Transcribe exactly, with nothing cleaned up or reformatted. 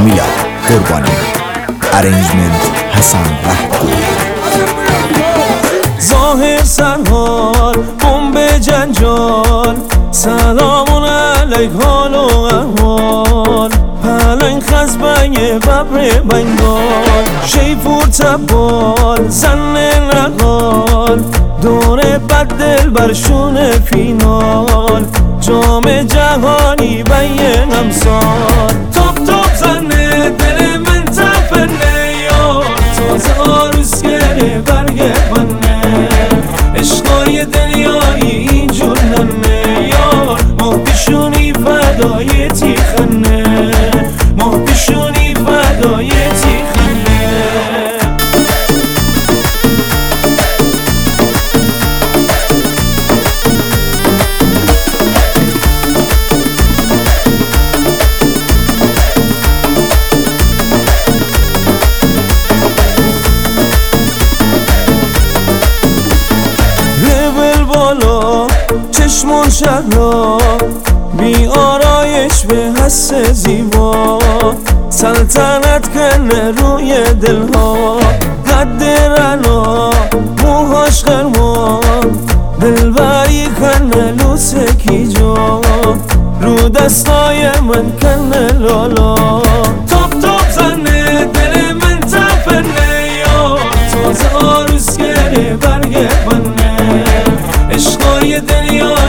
میلاد قربانی، ارنجمنت حسن رهگوی. ظاهر سرحال بمب جنجال، سلامون علیک حال و احوال. پلنگ خزبنگ ببر بنگال، شیپور تبال زن نقال. دور بد دل برشون فینال، جام جهانی بین امسال. توب توب زنه دل من تفنه یار، تازه آروز گره برگ بنه. عشقای دنیایی اینجور ننه یار، ما پیشونی فدای تیخنه، ما پیشونی فدای تیخنه. چشمون شهلا بی آرایش به حس زیبا، سلطنت کنه روی دلها. قد رنا موهاش خرمان، دلبری کنه لوسه کی جا. رو دستای من کنه لالا، توب توب زنه دل من تفنه یا. تازه آروز گره برگ بنه، عشقای دنیا